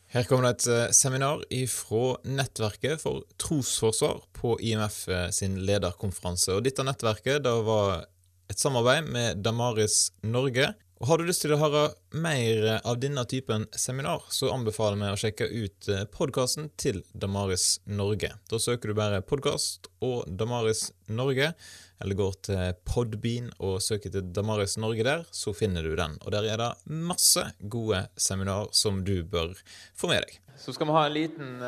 Her kommer det et seminar fra nettverket for trosforsvar på IMF sin lederkonferanse. Og dette nettverket da var et samarbeid med Damaris Norge. Og har du lyst til å høre mer av denne typen seminar, så anbefaler vi å sjekke ut podcasten til Damaris Norge. Da søker du bare podcast og Damaris Norge, eller går til Podbean og søker til Damaris Norge der, så finner du den. Og der er det masse gode seminar som du bør få med deg. Så skal vi ha en liten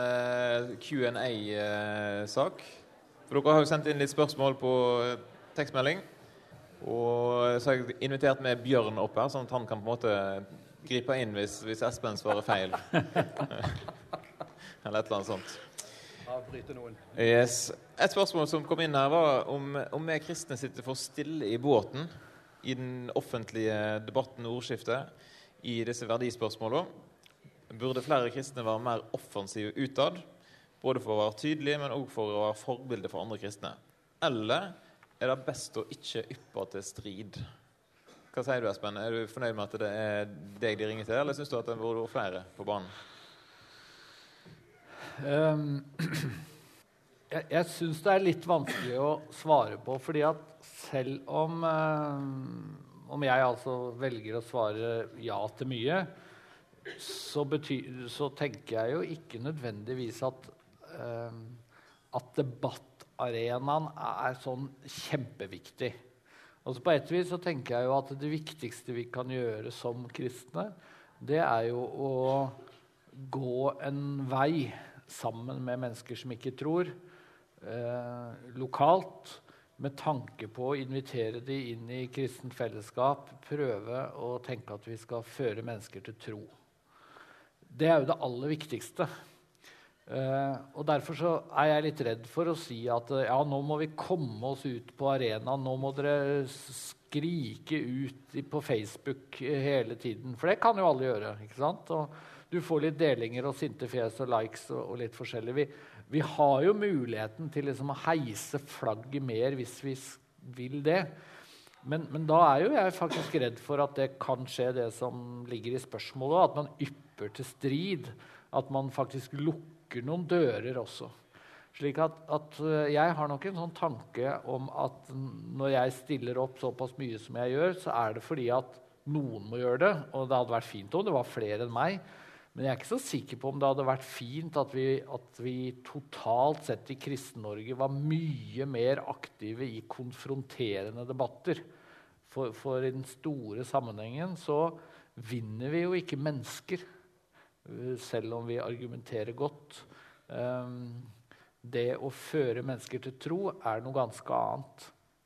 Q&A-sak. For dere har jo sendt inn litt spørsmål på tekstmelding. Og så har jeg invitert med Bjørn opp her, sånn at han kan på en måte gripe inn hvis Espen svarer feil. Eller et eller annet sånt. Avbryte noen. Yes. Et spørsmål som kom inn her var om vi kristne sitter for stille i båten i den offentlige debatten og ordskiftet i disse verdispørsmålene. Burde flere kristne være mer offensive utad, både for å være tydelige, men også for å være forbilde for andre kristne? Eller er det best å ikke yppe til strid? Hva sier du, Espen? Er du fornøyd med at det er deg de ringer til, eller synes du at det burde være flere på banen? Jeg synes det er litt vanskelig å svare på, fordi at selv om jeg altså velger å svare ja til mye, så tenker jeg jo ikke nødvendigvis at debattarenaen er sånn kjempeviktig. Altså på et vis så tenker jeg jo at det viktigste vi kan gjøre som kristne, det er jo å gå en vei sammen med mennesker som ikke tror, lokalt, med tanke på å invitere de inn i kristent fellesskap, prøve å tenke at vi skal føre mennesker til tro. Det er jo det aller viktigste. Og derfor så er jeg litt redd for å si at ja, nå må vi komme oss ut på arenaen, nå må dere skrike ut på Facebook hele tiden, for det kan jo alle gjøre, ikke sant? Og du får litt delinger og sinte fjes og likes og litt forskjellig. Vi har jo muligheten til liksom å heise flagget mer hvis vi vil det. Men da er jo jeg faktisk redd for at det kan skje det som ligger i spørsmålet, at man ypper til strid, at man faktisk lukker noen dører også. Slik at jeg har nok en sånn tanke om at når jeg stiller opp såpass mye som jeg gjør, så er det fordi at noen må gjøre det, og det hadde vært fint om det var flere enn meg. Men jeg er ikke så sikker på om det hadde vært fint at vi totalt sett i Kristen-Norge var mye mer aktive i konfronterende debatter. For i den store sammenhengen så vinner vi jo ikke mennesker, selv om vi argumenterer godt. Det å føre mennesker til tro er noe ganske annet.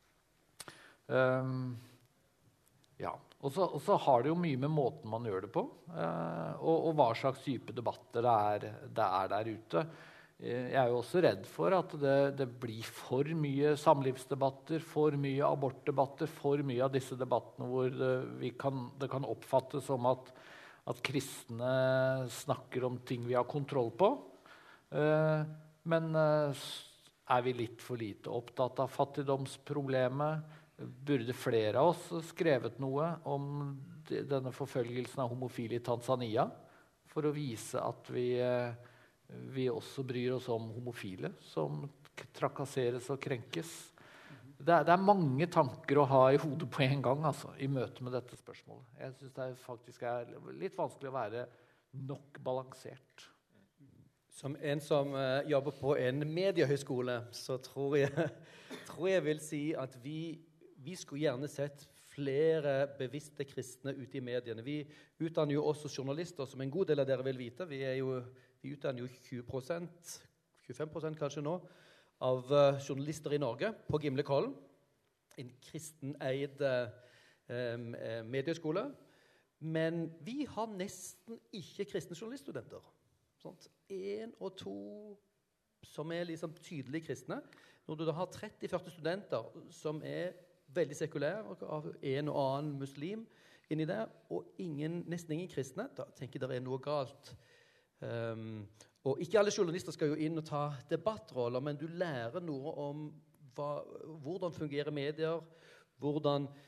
Ja. Og så har det jo mye med måten man gjør det på, og hva slags type debatter det er der ute. Jeg er jo også redd for at det blir for mye samlivsdebatter, for mye abortdebatter, for mye av disse debattene hvor det kan oppfattes som at kristne snakker om ting vi har kontroll på. Men er vi litt for lite opptatt av fattigdomsproblemet? Burde flere av oss skrevet noe om denne forfølgelsen av homofile i Tanzania for å vise at vi også bryr oss om homofile som trakasseres og krenkes? Det er mange tanker å ha i hodet på en gang, altså, i møte med dette spørsmålet. Jeg synes det faktisk er litt vanskelig å være nok balansert. Som en som jobber på en mediehøyskole, så tror jeg vil si at vi skulle gjerne sett flere bevisste kristne ute i mediene. Vi utdanner jo også journalister, som en god del av dere vil vite. Vi utdanner jo 20%, 25% kanskje nå, av journalister i Norge på Gimlekollen. En kristen-eid medieskole. Men vi har nesten ikke kristne journaliststudenter. Sånn, 1 og 2 som er liksom tydelig kristne. Når du da har 30-40 studenter som er veldig sekulære, av en og annen muslim inni der, og nesten ingen kristne, da tenker jeg det er noe galt. Og ikke alle journalister skal jo inn og ta debattroller, men du lærer noe om hvordan fungerer medier, hvordan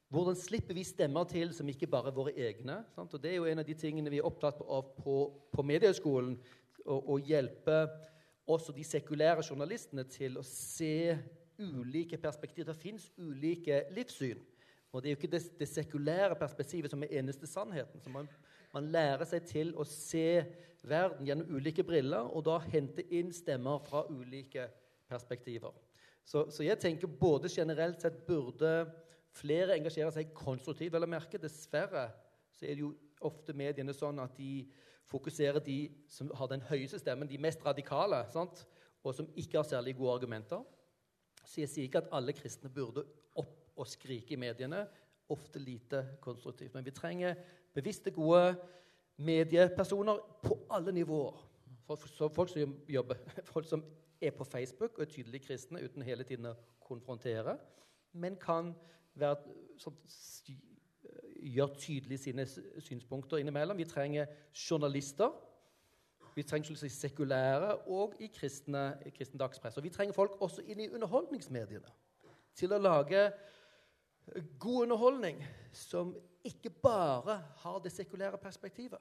hvordan slipper vi stemmer til som ikke bare er våre egne? Sant? Og det er jo en av de tingene vi er opptatt av på Mediehøgskolen, å hjelpe også de sekulære journalistene til å se ulike perspektiver. Det finnes ulike livssyn, og det er jo ikke det sekulære perspektivet som er eneste sannheten. Så man lærer seg til å se verden gjennom ulike briller, og da hente inn stemmer fra ulike perspektiver. Så jeg tenker både generelt sett burde flere engasjerer seg konstruktivt, vel å merke. Dessverre så er det jo ofte mediene sånn at de fokuserer de som har den høyeste stemmen, de mest radikale, sant? Og som ikke har særlig gode argumenter. Så jeg sier ikke at alle kristne burde opp og skrike i mediene, ofte lite konstruktivt. Men vi trenger bevisste, gode mediepersoner på alle nivåer. Folk som jobber, folk som er på Facebook og er tydelige kristne uten hele tiden å konfrontere, men kan gjør tydelig sine synspunkter innimellom. Vi trenger journalister, vi trenger sekulære og i kristen dagspress. Og vi trenger folk også inn i underholdningsmediene til å lage god underholdning som ikke bare har det sekulære perspektivet.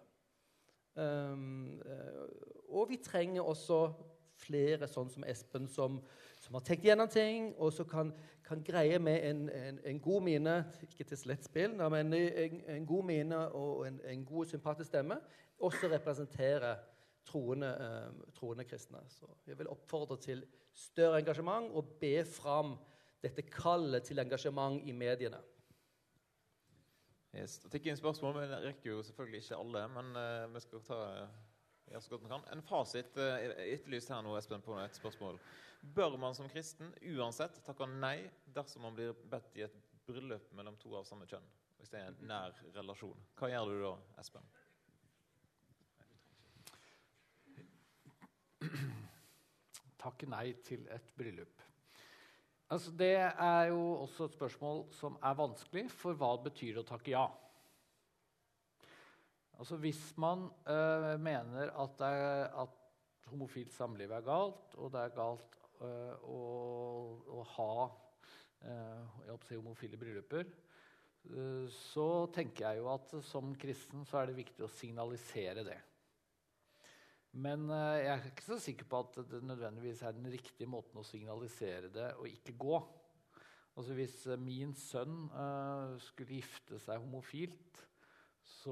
Og vi trenger også flere sånn som Espen som har tenkt gjennom ting, og så kan greie med en god mine, ikke til slettspill, men en god mine og en god sympatisk stemme, også representere troende kristne. Så jeg vil oppfordre til større engasjement og be fram dette kallet til engasjement i mediene. Yes, det tikker inn spørsmål, men det rekker jo selvfølgelig ikke alle, men vi skal ta så godt vi kan. En fasit etterlyst her nå, Espen, på et spørsmål. Bør man som kristen uansett takke nei dersom man blir bedt i et bryllup mellom to av samme kjønn, hvis det er en nær relasjon? Hva gjør du da, Espen? Takke nei til et bryllup. Altså, det er jo også et spørsmål som er vanskelig, for hva betyr det å takke ja? Altså, hvis man mener at homofilt samliv er galt, og det er galt å ha homofile brylluper, så tenker jeg jo at som kristen så er det viktig å signalisere det. Men jeg er ikke så sikker på at det nødvendigvis er den riktige måten å signalisere det og ikke gå. Altså, hvis min sønn skulle gifte seg homofilt, så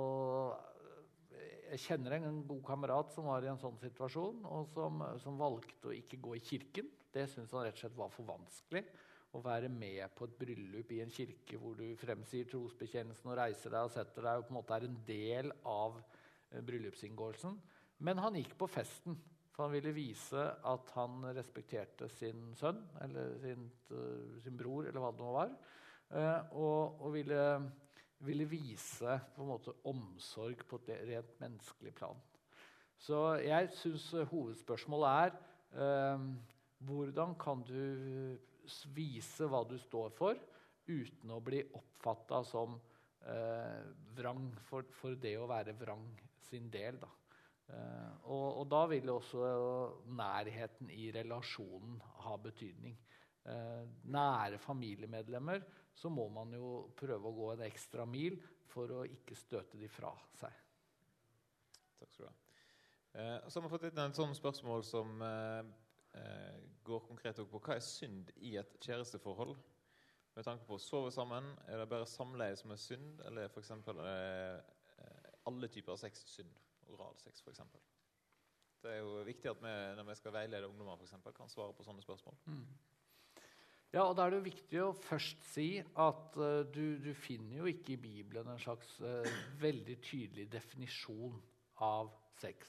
jeg kjenner en god kamerat som var i en sånn situasjon, og som valgte å ikke gå i kirken. Det synes han rett og slett var for vanskelig, å være med på et bryllup i en kirke hvor du fremsier trosbekjennelsen og reiser deg og setter deg, og på en måte er en del av bryllupsinngåelsen. Men han gikk på festen, for han ville vise at han respekterte sin sønn, eller sin bror, eller hva det nå var, og ville vise på en måte omsorg på et rent menneskelig plan. Så jeg synes hovedspørsmålet hvordan kan du vise hva du står for uten å bli oppfattet som vrang for det å være vrang sin del da. Og da vil også nærheten i relasjonen ha betydning. Nære familiemedlemmer, så må man jo prøve å gå en ekstra mil for å ikke støte de fra seg. Takk skal du ha. Så har vi fått et sånt spørsmål som går konkret på hva er synd i et kjæresteforhold? Med tanke på å sove sammen, er det bare samleie som er synd, eller for eksempel alle typer sex synd? Oral sex, for eksempel. Det er jo viktig at vi, når vi skal veilede ungdommer, for eksempel, kan svare på sånne spørsmål. Ja, og da er det jo viktig å først si at du finner jo ikke i Bibelen en slags veldig tydelig definisjon av sex.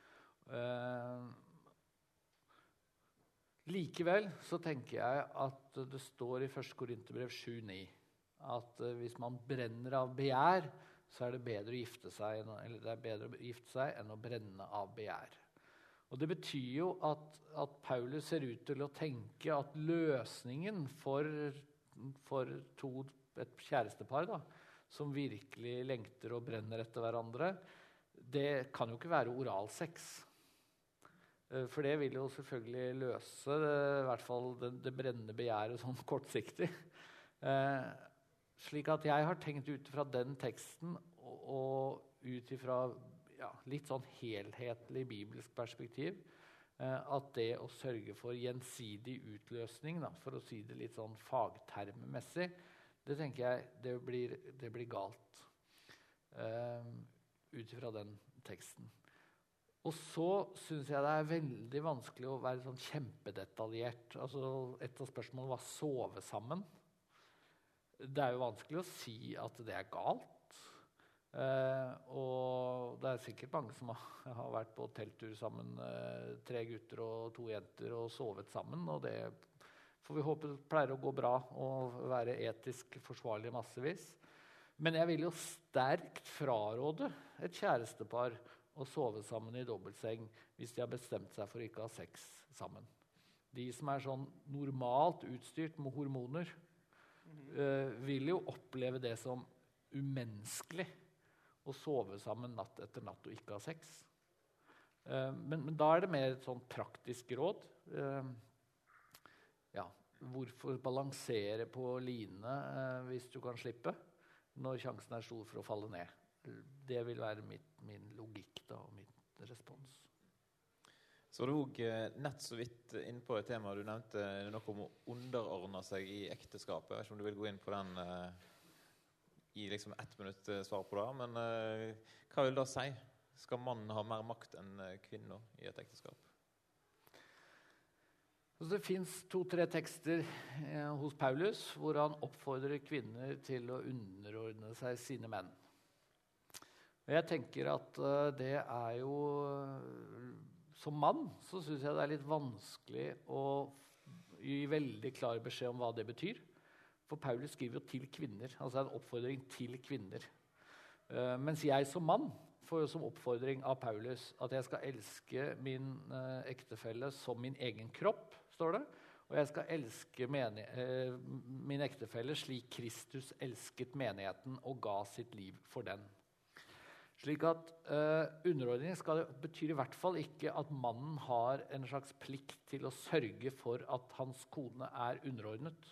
Likevel så tenker jeg at det står i 1. Korinterbrev 7:9 at hvis man brenner av begjær, så er det bedre å gifte seg, eller det er bedre å gifte seg enn å brenne av begjær. Og det betyr jo at Paulus ser ut til å tenke at løsningen for et kjærestepar da, som virkelig lengter og brenner etter hverandre, det kan jo ikke være oralsex. For det vil jo selvfølgelig løse i hvert fall det brennende begjæret sånn kortsiktig. Slik at jeg har tenkt ut fra den teksten og ut fra litt sånn helhetlig bibelsk perspektiv, at det å sørge for gjensidig utløsning, for å si det litt sånn fagtermmessig, det tenker jeg det blir galt ut fra den teksten. Og så synes jeg det er veldig vanskelig å være sånn kjempedetaljert. Altså, et av spørsmålene var sove sammen. Det er jo vanskelig å si at det er galt. Og det er sikkert mange som har vært på telttur sammen, 3 gutter og 2 jenter, og sovet sammen. Og det får vi håpe pleier å gå bra og være etisk forsvarlig massevis. Men jeg vil jo sterkt fraråde et kjærestepar å sove sammen i dobbeltseng hvis de har bestemt seg for ikke å ha sex sammen. De som er sånn normalt utstyrt med hormoner, vil jo oppleve det som umenneskelig å sove sammen natt etter natt og ikke ha sex. Men da er det mer et sånn praktisk råd. Hvorfor balansere på line hvis du kan slippe, når sjansen er stor for å falle ned? Det vil være min logikk da, og min respons. Så du nett så vidt inn på et tema du nevnte noe om å underordne seg i ekteskapet. Jeg vet ikke om du vil gå inn på den i liksom 1 minutt svar på det, men hva vil det si? Skal mannen ha mer makt enn kvinner i et ekteskap? Så det finnes 2-3 tekster hos Paulus hvor han oppfordrer kvinner til å underordne seg sine menn. Og jeg tenker at det er jo som mann så synes jeg det er litt vanskelig å gi veldig klar beskjed om hva det betyr. For Paulus skriver jo til kvinner, altså en oppfordring til kvinner. Mens jeg som mann får jo som oppfordring av Paulus at jeg skal elske min ektefelle som min egen kropp, står det. Og jeg skal elske min ektefelle slik Kristus elsket menigheten og ga sitt liv for den. Slik at underordning betyr i hvert fall ikke at mannen har en slags plikt til å sørge for at hans kone er underordnet.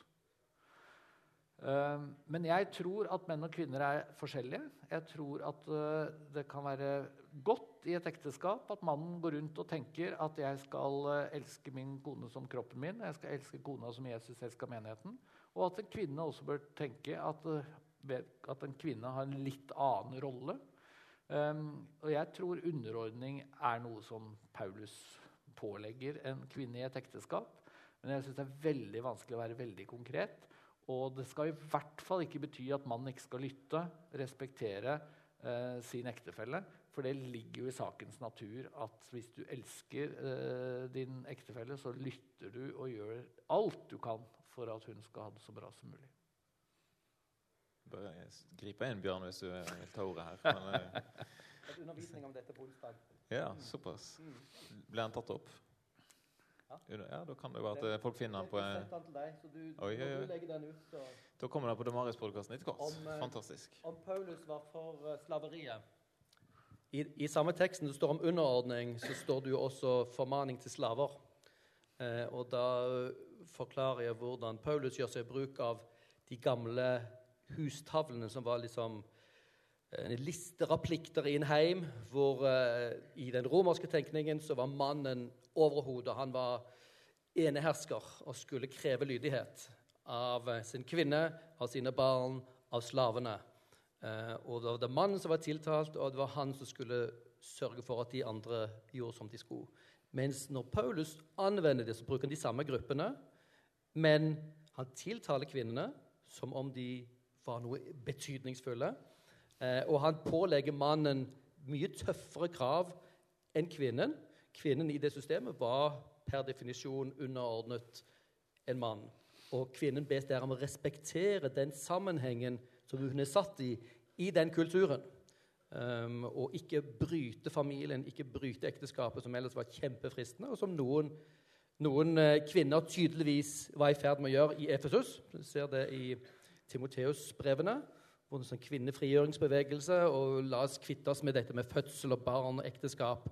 Men jeg tror at menn og kvinner er forskjellige. Jeg tror at det kan være godt i et ekteskap at mannen går rundt og tenker at jeg skal elske min kone som kroppen min, jeg skal elske kona som Jesus elsker menigheten, og at en kvinne også bør tenke at en kvinne har en litt annen rolle. Og jeg tror underordning er noe som Paulus pålegger en kvinne i et ekteskap, men jeg synes det er veldig vanskelig å være veldig konkret, og det skal i hvert fall ikke bety at mannen ikke skal lytte, respektere sin ektefelle, for det ligger jo i sakens natur at hvis du elsker din ektefelle, så lytter du og gjør alt du kan for at hun skal ha det så bra som mulig. Bør jeg gripe inn, Bjørn, hvis du vil ta ordet her. Men, et undervisning om dette på onsdag. Ja, såpass. Ble han tatt opp? Ja, da kan det være at folk finner han på... Jeg setter han til deg, så du legger den ut. Så... Da kommer den på Damaris-podcasten etter kort. Fantastisk. Om Paulus var for slaveriet. I samme teksten det står om underordning, så står det jo også formaning til slaver. Og da forklarer jeg hvordan Paulus gjør seg bruk av de gamle hustavlene som var liksom lister av plikter i en heim, hvor i den romerske tenkningen så var mannen overhodet. Han var enehersker og skulle kreve lydighet av sin kvinne, av sine barn, av slavene. Og det var det mannen som var tiltalt, og det var han som skulle sørge for at de andre gjorde som de skulle. Mens når Paulus anvender det, så bruker han de samme gruppene, men han tiltaler kvinnene som om de var noe betydningsfulle, og han pålegger mannen mye tøffere krav enn kvinnen. Kvinnen i det systemet var per definisjon underordnet en mann, og kvinnen bes der om å respektere den sammenhengen som hun er satt i den kulturen, og ikke bryte familien, ikke bryte ekteskapet, som ellers var kjempefristende, og som noen kvinner tydeligvis var i ferd med å gjøre i Efesus. Du ser det i Timoteus-brevene, hvor det er en kvinnefrigjøringsbevegelse, og la oss kvitte oss med dette med fødsel og barn og ekteskap.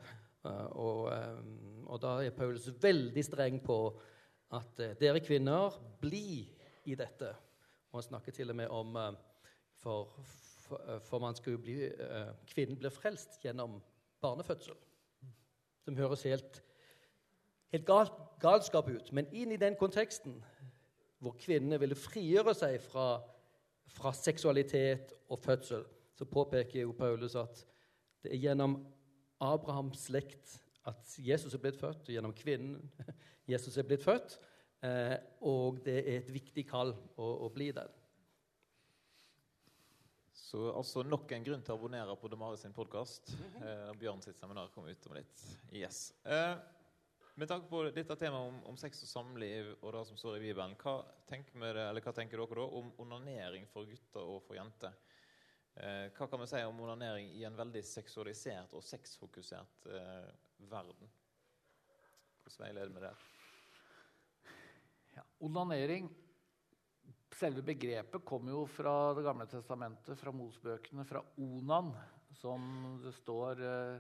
Og da er Paulus veldig streng på at dere kvinner blir i dette. Og han snakker til og med om for man skulle bli kvinnen blir frelst gjennom barnefødsel. Som høres helt galskap ut. Men inn i den konteksten hvor kvinnene ville frigjøre seg fra seksualitet og fødsel, så påpeker jo Paulus at det gjennom Abrahams slekt at Jesus blitt født, og gjennom kvinnen Jesus blitt født, og det et viktig kall å bli den. Så altså nok en grunn til å abonnere på Damaris sin podcast. Bjørn sitt seminar kommer ut om litt. Yes. Med tanke på dette temaet om sex og samliv og det som står i Bibelen, hva tenker dere da om onanering for gutter og for jenter? Hva kan vi si om onanering i en veldig seksualisert og sexfokusert verden? Hvordan vei leder med det? Ja, onanering, selve begrepet kommer jo fra det gamle testamentet, fra Mosebøkene, fra Onan, som det står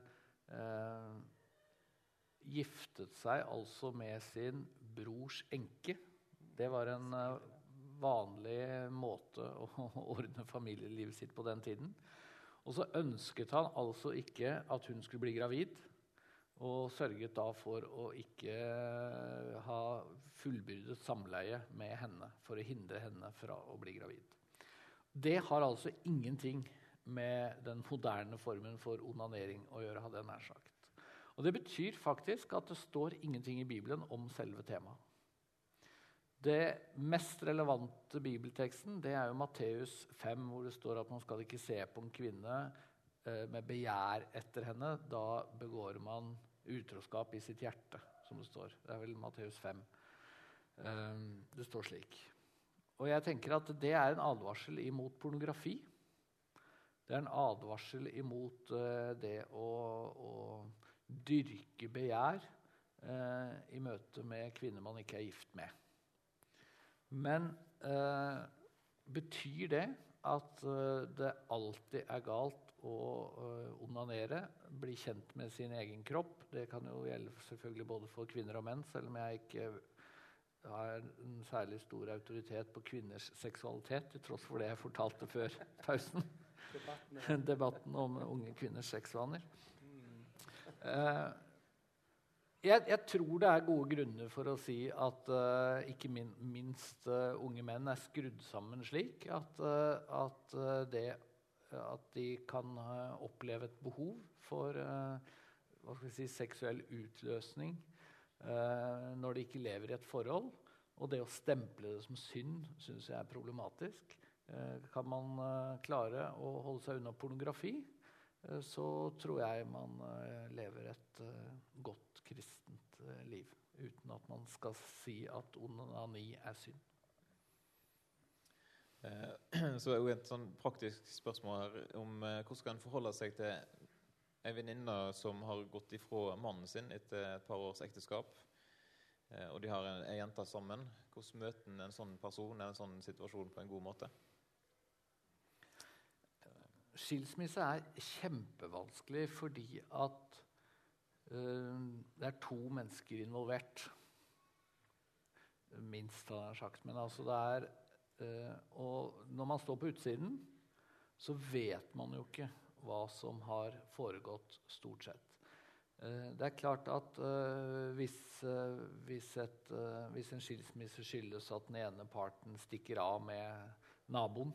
giftet seg altså med sin brors enke. Det var en vanlig måte å ordne familielivet sitt på den tiden. Og så ønsket han altså ikke at hun skulle bli gravid, og sørget da for å ikke ha fullbyrdet samleie med henne, for å hindre henne fra å bli gravid. Det har altså ingenting med den moderne formen for onanering å gjøre, hadde jeg nær sagt. Og det betyr faktisk at det står ingenting i Bibelen om selve temaet. Det mest relevante bibelteksten, det er jo Matteus 5, hvor det står at man skal ikke se på en kvinne med begjær etter henne, da begår man utroskap i sitt hjerte, som det står. Det er vel Matteus 5. Det står slik. Og jeg tenker at det er en advarsel imot pornografi. Det er en advarsel imot det å dyrke begjær i møte med kvinner man ikke er gift med. Men betyr det at det alltid er galt å onanere, bli kjent med sin egen kropp? Det kan jo gjelde selvfølgelig både for kvinner og menn, selv om jeg ikke har en særlig stor autoritet på kvinners seksualitet, til tross for det jeg fortalte før pausen. Debatten om unge kvinners sexvaner. Jeg tror det er gode grunner for å si at ikke minst unge menn er skrudd sammen slik at de kan oppleve et behov for seksuell utløsning når de ikke lever i et forhold. Og det å stemple det som synd synes jeg er problematisk. Kan man klare å holde seg unna pornografi, så tror jeg man lever et godt kristent liv, uten at man skal si at onani er synd. Så er jo et sånn praktisk spørsmål her om hvordan skal en forholde seg til en venninne som har gått ifra mannen sin etter et par års ekteskap, og de har en jente sammen. Hvordan møter en sånn person, en sånn situasjon på en god måte? Skilsmisse er kjempevanskelig fordi at det er to mennesker involvert. Minst, har jeg sagt. Men altså det er og når man står på utsiden, så vet man jo ikke hva som har foregått stort sett. Det er klart at hvis en skilsmisse skyldes at den ene parten stikker av med naboen,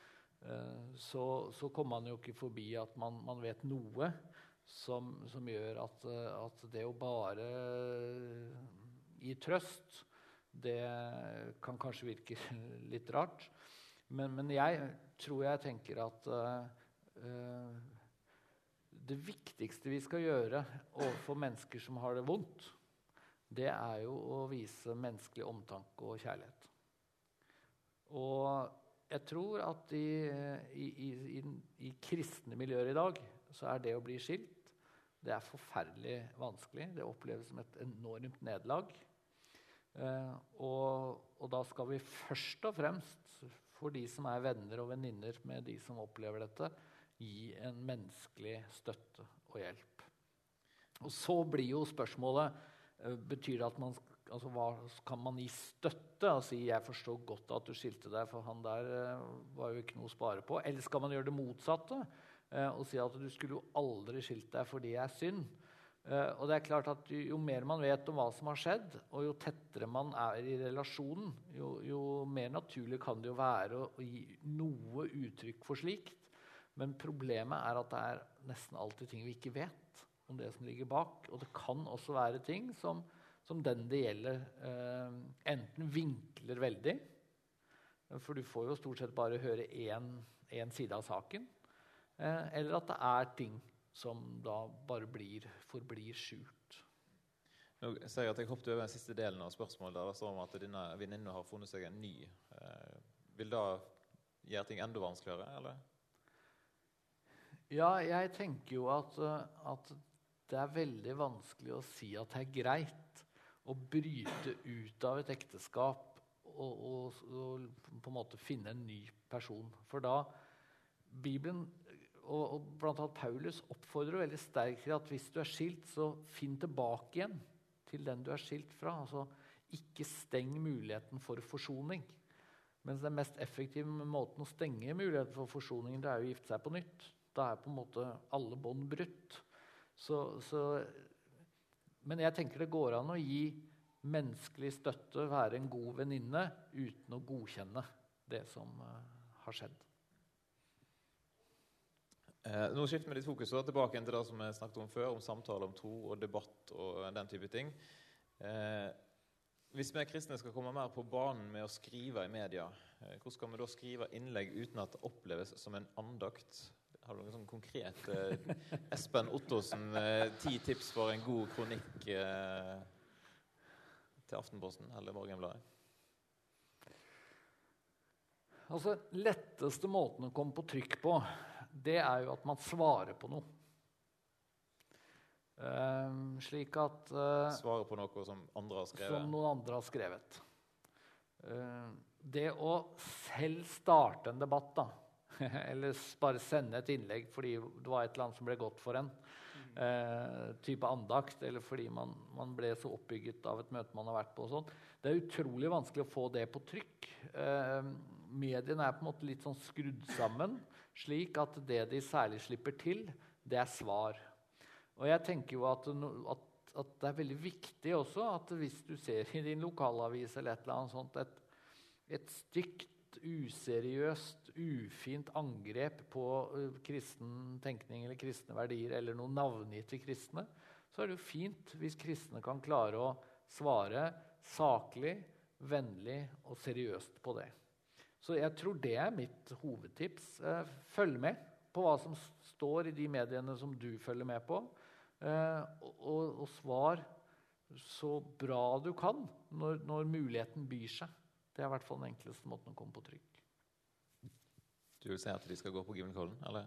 så kommer man jo ikke forbi at man vet noe som gjør at det å bare gi trøst, det kan kanskje virke litt rart, men jeg tenker at det viktigste vi skal gjøre overfor mennesker som har det vondt, det er jo å vise menneskelig omtanke og kjærlighet. Og jeg tror at i kristne miljøer i dag, så er det å bli skilt, det er forferdelig vanskelig. Det oppleves som et enormt nederlag. Og da skal vi først og fremst, for de som er venner og venninner med de som opplever dette, gi en menneskelig støtte og hjelp. Og så blir jo spørsmålet, betyr det at man altså hva kan man gi støtte og si jeg forstår godt at du skilte deg, for han der var jo ikke noe å spare på, eller skal man gjøre det motsatte og si at du skulle jo aldri skilt deg fordi det synd. Og det klart at jo mer man vet om hva som har skjedd, og jo tettere man i relasjonen, jo mer naturlig kan det jo være å gi noe uttrykk for slikt. Men problemet at det nesten alltid ting vi ikke vet om det som ligger bak. Og det kan også være ting som den det gjelder enten vinkler veldig, for du får jo stort sett bare høre en side av saken, eller at det ting som da bare forblir skjult. Nå ser jeg at jeg hoppet over den siste delen av spørsmålet der det står om at denne venninnen har funnet seg en ny. Vil da gjøre ting enda vanskeligere, eller? Ja, jeg tenker jo at det veldig vanskelig å si at det greit å bryte ut av et ekteskap og på en måte finne en ny person. For da Bibelen og blant annet Paulus oppfordrer veldig sterkt til at hvis du skilt, så finn tilbake igjen til den du skilt fra. Altså, ikke steng muligheten for forsoning. Mens den mest effektive måten å stenge muligheten for forsoning, det å gifte seg på nytt. Da på en måte alle bånd brutt. Men jeg tenker det går an å gi menneskelig støtte, være en god venninne, uten å godkjenne det som har skjedd. Nå skifter vi litt fokus tilbake til det som vi snakket om før, om samtale om tro og debatt og den type ting. Hvis vi kristne skal komme mer på banen med å skrive i media, hvordan skal vi da skrive innlegg uten at det oppleves som en andakt? Har du noen sånn konkret Espen Ottosen 10 tips for en god kronikk til Aftenposten eller Morgenbladet? Altså, letteste måten å komme på trykk på, det jo at man svarer på noe. Slik at Svarer på noe som andre har skrevet? Som noen andre har skrevet. Det å selv starte en debatt, da, eller bare sende et innlegg fordi det var et eller annet som ble godt for en, type andakt, eller fordi man ble så oppbygget av et møte man har vært på og sånn. Det utrolig vanskelig å få det på trykk. Mediene på en måte litt sånn skrudd sammen, slik at det de særlig slipper til, det svar. Og jeg tenker jo at det veldig viktig også at hvis du ser i din lokalavis eller et eller annet sånt, et stygt, useriøst, ufint angrep på kristen tenkning eller kristne verdier eller noen navngitt til kristne, så det jo fint hvis kristne kan klare å svare saklig, vennlig og seriøst på det. Så jeg tror det mitt hovedtips. Følg med på hva som står i de mediene som du følger med på, og svar så bra du kan når muligheten byr seg. Det I hvert fall den enkleste måten å komme på trykk. Du vil si at de skal gå på Gimlekollen, eller?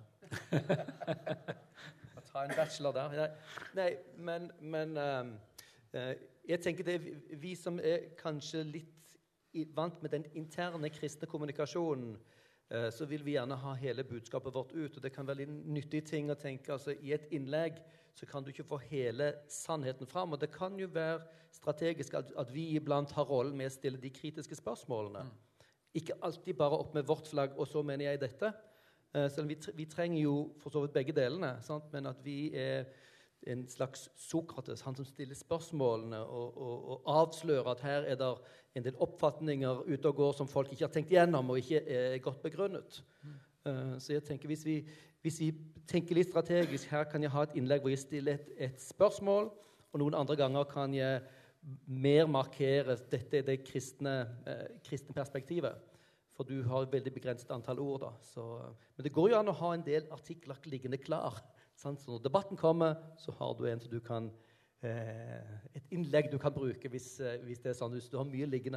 Ta en bachelor der. Nei, men jeg tenker det vi som kanskje litt vant med den interne kristne kommunikasjonen, så vil vi gjerne ha hele budskapet vårt ut, og det kan være en nyttig ting å tenke, altså I et innlegg så kan du ikke få hele sannheten fram, og det kan jo være strategisk at vi iblant har rollen med å stille de kritiske spørsmålene. Ikke alltid bare opp med vårt flagg, og så mener jeg dette. Så vi trenger jo for så vidt begge delene, sant? Men at vi en slags Sokrates, han som stiller spørsmålene og avslører at her det en del oppfatninger ute og går som folk ikke har tenkt gjennom og ikke godt begrunnet. Så jeg tenker hvis vi tenker litt strategisk, her kan jeg ha et innlegg hvor jeg stiller et spørsmål, og noen andre ganger kan jeg mer markere dette det kristne perspektivet. For du har et veldig begrenset antall ord da. Men det går jo an å ha en del artikler liggende klar. Så når debatten kommer, så har du en som du kan et innlegg du kan bruke hvis det sånn, hvis du har mye liggende.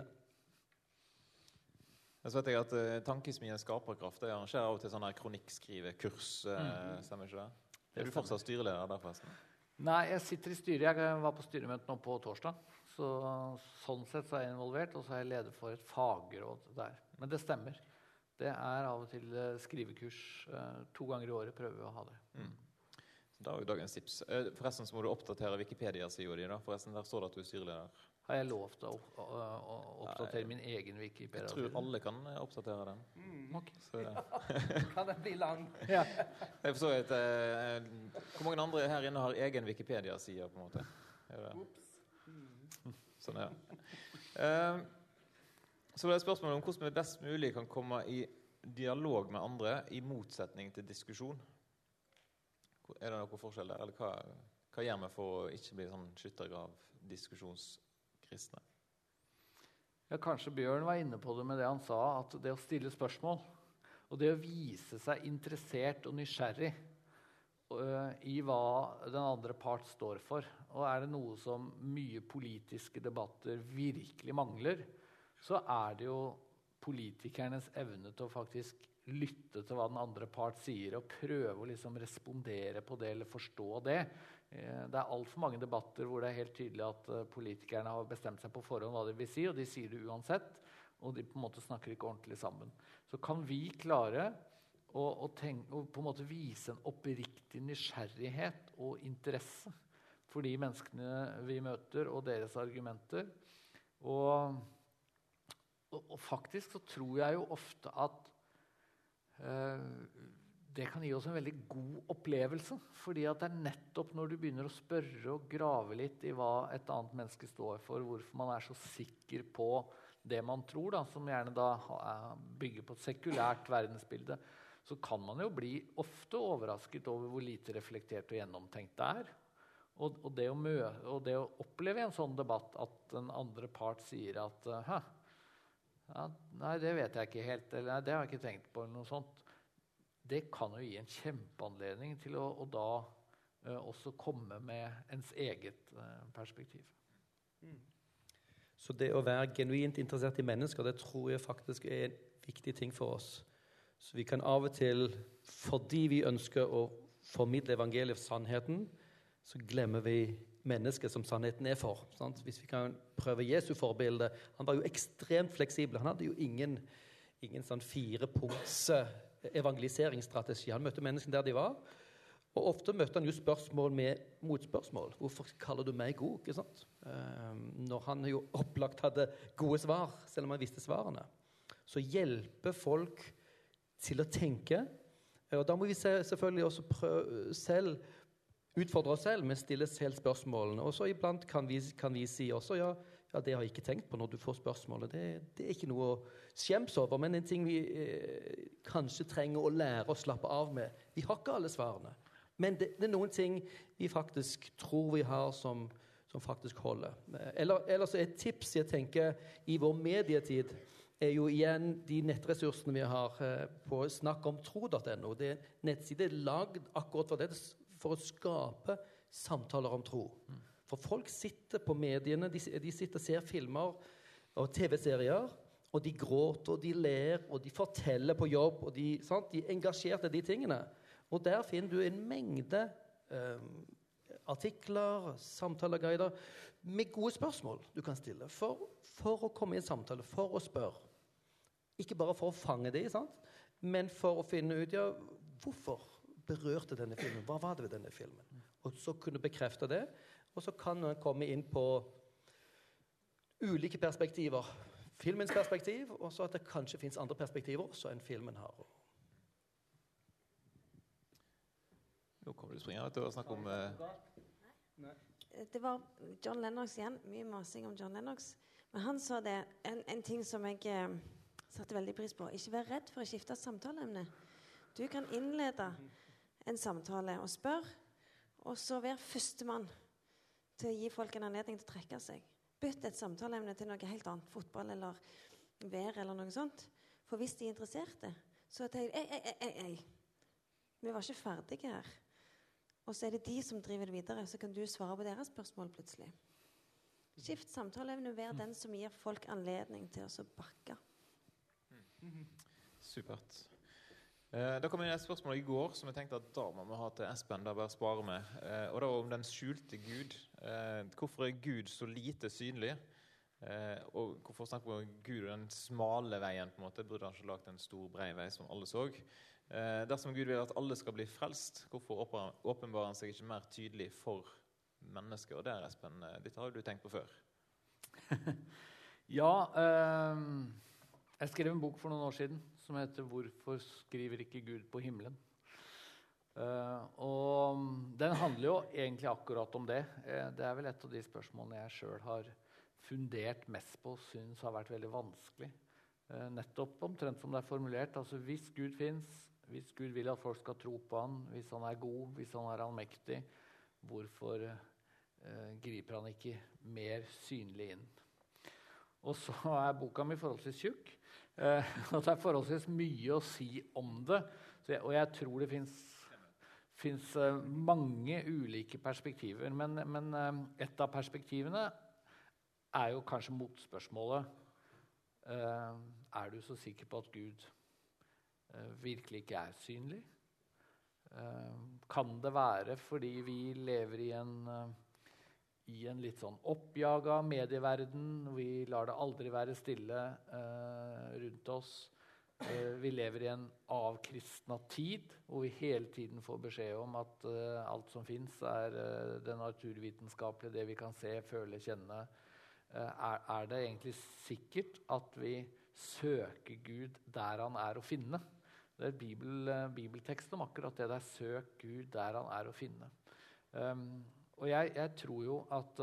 Så vet jeg at Tankesmien Skaperkraft arrangerer av og til sånne kronikkskrive-kurs, stemmer ikke det? Du fortsatt styreleder der forresten? Nei, jeg sitter I styret. Jeg var på styremøtet nå på torsdag. Sånn sett så jeg involvert, og så jeg leder for et fagråd der. Men det stemmer. Det av og til skrivekurs 2 ganger I året prøver vi å ha det. Da har vi dagens tips. Forresten så må du oppdatere Wikipedia-siden din da. Forresten, der står det at du er styreleder. Har jeg lov til å oppdatere min egen Wikipedia? Jeg tror alle kan oppdatere den. Okay. Så, Kan den bli lang? Ja. jeg forstår at hvor mange andre her inne har egen Wikipedia-side på en måte? Sånn er det. Så det er spørsmålet om hvordan vi best mulig kan komme i dialog med andre i motsetning til diskusjon. Er det noen forskjell der? Eller hva gjør vi for å ikke bli sånn skyttergrav diskusjonskristne? Ja, kanskje Bjørn var inne på det med det han sa, at det å stille spørsmål, og det å vise seg interessert og nysgjerrig i hva den andre part står for, og er det noe som mye politiske debatter virkelig mangler, så er det jo politikernes evne til å faktisk lytte til hva den andre part sier, og prøve å liksom respondere på det, eller forstå det. Det er alt for mange debatter hvor det er helt tydelig at politikerne har bestemt seg på forhånd hva de vil si, og de sier det uansett, og de på en måte snakker ikke ordentlig sammen. Så kan vi klare å på en måte vise en oppriktig nysgjerrighet og interesse for de menneskene vi møter, og deres argumenter. Og faktisk så tror jeg jo ofte at det kan gi oss en veldig god opplevelse, fordi at det er nettopp når du begynner å spørre og grave litt i hva et annet menneske står for, hvorfor man er så sikker på det man tror, da, som gjerne da bygger på et sekulært verdensbilde, så kan man jo bli ofte overrasket over hvor lite reflektert og gjennomtenkt det er. Og det å oppleve i en sånn debatt at den andre part sier at ja, nei, det vet jeg ikke helt, eller nei, det har jeg ikke tenkt på, eller noe sånt. Det kan jo gi en kjempeanledning til å da også komme med ens eget perspektiv. Så det å være genuint interessert i mennesker, det tror jeg faktisk er en viktig ting for oss. Så vi kan av og til, fordi vi ønsker å formidle evangeliets sannheten, så glemmer vi mennesket som sannheten er for. Sant? Hvis vi kan prøve Jesu forbilde, han var jo ekstremt fleksibel. Han hadde jo ingen sånn 4-punkts evangeliseringsstrategi. Han møtte menneskene der de var, og ofte møtte han jo spørsmål med motspørsmål. Hvorfor kaller du meg god? Ikke sant? Når han jo opplagt hadde gode svar, selv om han visste svarene. Så hjelpe folk til å tenke, og da må vi selvfølgelig også prøve selv utfordre oss selv med å stille selv spørsmålene. Og så iblant kan vi si også, ja, det har jeg ikke tenkt på når du får spørsmålet. Det er ikke noe å skjemmes over, men en ting vi kanskje trenger å lære å slappe av med. Vi har ikke alle svarene, men det er noen ting vi faktisk tror vi har som faktisk holder. Eller så et tips jeg tenker i vår medietid er jo igjen de nettressursene vi har på snakkomtro.no. Det er en nettside lagd akkurat for det, for å skape samtaler om tro. For folk sitter på mediene, de sitter og ser filmer og TV-serier, og de gråter, og de ler, og de forteller på jobb, og de er engasjert i de tingene. Og der finner du en mengde artikler, samtaleguider, med gode spørsmål du kan stille, for å komme i en samtale, for å spørre. Ikke bare for å fange det, sant? Men for å finne ut, ja, hvorfor berørte denne filmen? Hva var det ved denne filmen? Og så kunne bekrefte det, og så kan man komme inn på ulike perspektiver. Filmens perspektiv, og så at det kanskje finnes andre perspektiver også enn filmen har. Nå kommer du springe til å snakke om... Det var John Lennox igjen, mye masing om John Lennox. Men han sa det, en ting som jeg satte veldig pris på. Ikke vær redd for å skifte samtaleemne. Du kan innlede en samtale og spørre, og så være førstemann til å gi folk en anledning til å trekke seg. Bytt et samtaleemne til noe helt annet, fotball eller vær eller noe sånt. For hvis de er interesserte, så tenker jeg, vi var ikke ferdige her. Og så er det de som driver det videre, så kan du svare på deres spørsmål plutselig. Skift samtaleemne, vær den som gir folk anledning til å bakke. Supert. Da kom inn et spørsmål i går som jeg tenkte at da må vi ha til Espen, da bare spare med. Og det var om den skjulte Gud. Hvorfor er Gud så lite synlig? Og hvorfor snakker vi om Gud og den smale veien på en måte? Burde han ikke lagt en stor brei vei som alle så? Dersom Gud vil at alle skal bli frelst, hvorfor åpenbarer han seg ikke mer tydelig for mennesker? Og det Espen, dette har jo du tenkt på før. Ja, jeg skrev en bok for noen år siden som heter «Hvorfor skriver ikke Gud på himmelen?» Og den handler jo egentlig akkurat om det. Det vel et av de spørsmålene jeg selv har fundert mest på, synes har vært veldig vanskelig. Nettopp omtrent som det formulert. Altså hvis Gud finnes, hvis Gud vil at folk skal tro på han, hvis han god, hvis han allmektig, hvorfor griper han ikke mer synlig inn? Og så boka mi forholdsvis tjukk, og det forholdsvis mye å si om det. Og jeg tror det finnes mange ulike perspektiver, men et av perspektivene jo kanskje motspørsmålet. Du så sikker på at Gud virkelig ikke synlig? Kan det være fordi vi lever i en litt sånn oppjaget medieverden, vi lar det aldri være stille rundt oss. Vi lever i en avkristna tid, hvor vi hele tiden får beskjed om at alt som finnes det naturvitenskapelige, det vi kan se, føle, kjenne. Det egentlig sikkert at vi søker Gud der han å finne? Det bibeltekst om akkurat det der, søk Gud der han å finne. Og jeg tror jo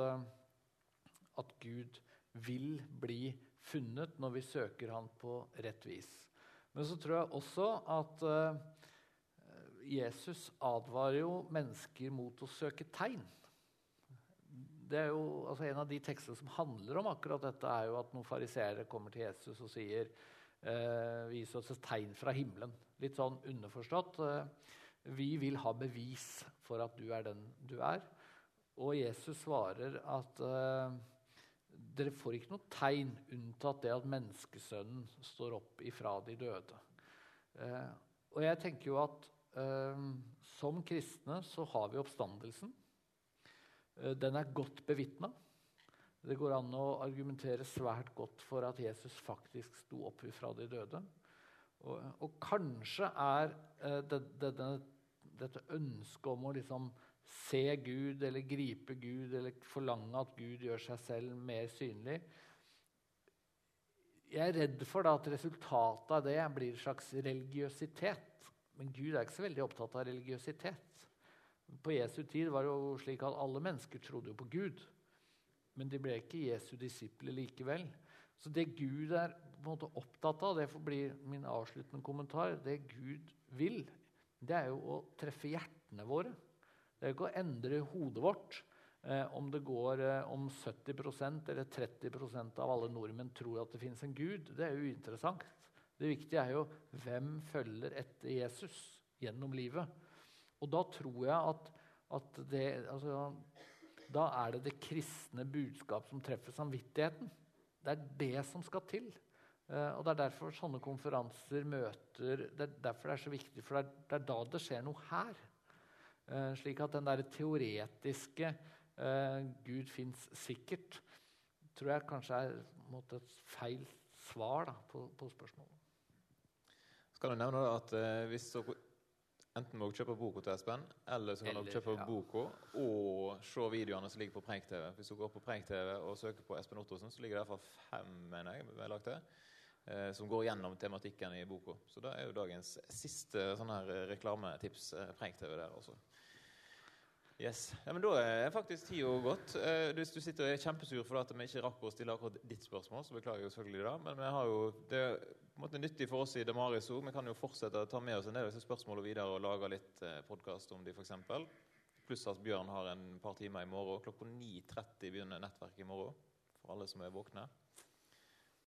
at Gud vil bli funnet når vi søker han på rett vis. Men så tror jeg også at Jesus advarer jo mennesker mot å søke tegn. Det jo, altså en av de tekstene som handler om akkurat dette jo at noen fariseere kommer til Jesus og sier vis oss et tegn fra himmelen. Litt sånn underforstått. Vi vil ha bevis for at du den du Og Jesus svarer at dere får ikke noe tegn unntatt det at menneskesønnen står opp ifra de døde. Og jeg tenker jo at som kristne så har vi oppstandelsen. Den godt bevitnet. Det går an å argumentere svært godt for at Jesus faktisk sto opp fra de døde. Og kanskje dette ønsket om å liksom se Gud, eller gripe Gud, eller forlange at Gud gjør seg selv mer synlig. Jeg redd for at resultatet av det blir en slags religiøsitet. Men Gud ikke så veldig opptatt av religiøsitet. På Jesu tid var det jo slik at alle mennesker trodde jo på Gud. Men de ble ikke Jesu disipler likevel. Så det Gud på en måte opptatt av, det får bli min avsluttende kommentar, det Gud vil, det jo å treffe hjertene våre. Det ikke å endre hodet vårt, om det går om 70% eller 30% av alle nordmenn tror at det finnes en Gud. Det jo uinteressant. Det viktige jo hvem følger etter Jesus gjennom livet. Og da tror jeg at det, altså, da det kristne budskap som treffer samvittigheten. Det det som skal til. Og det derfor sånne konferanser, møter, det derfor det så viktig, for det da det skjer noe her. Slik at den der teoretiske Gud finnes sikkert, tror jeg kanskje et feil svar da, på spørsmålet. Skal du nevne at hvis dere enten må dere kjøpe boka til Espen, eller så kan dere kjøpe boka og se videoene som ligger på Preik TV. Hvis dere går på Preik TV og søker på Espen Ottosen, så ligger det i hvert fall 5, mener jeg lagt det, som går gjennom tematikken i boka. Så det jo dagens siste sånn her reklametips, Preik TV der også. Yes. Ja, men da faktisk tiden gått. Hvis du sitter og kjempesur for at vi ikke rakk å stille akkurat ditt spørsmål, så beklager jeg jo selvfølgelig det. Men vi har jo, det på en måte nyttig for oss i Damaris også. Vi kan jo fortsette å ta med oss en del av disse spørsmålene videre og lage litt podcast om de for eksempel. Pluss at Bjørn har en par timer i morgen. Klokka 9:30 begynner nettverket i morgen, for alle som våkne.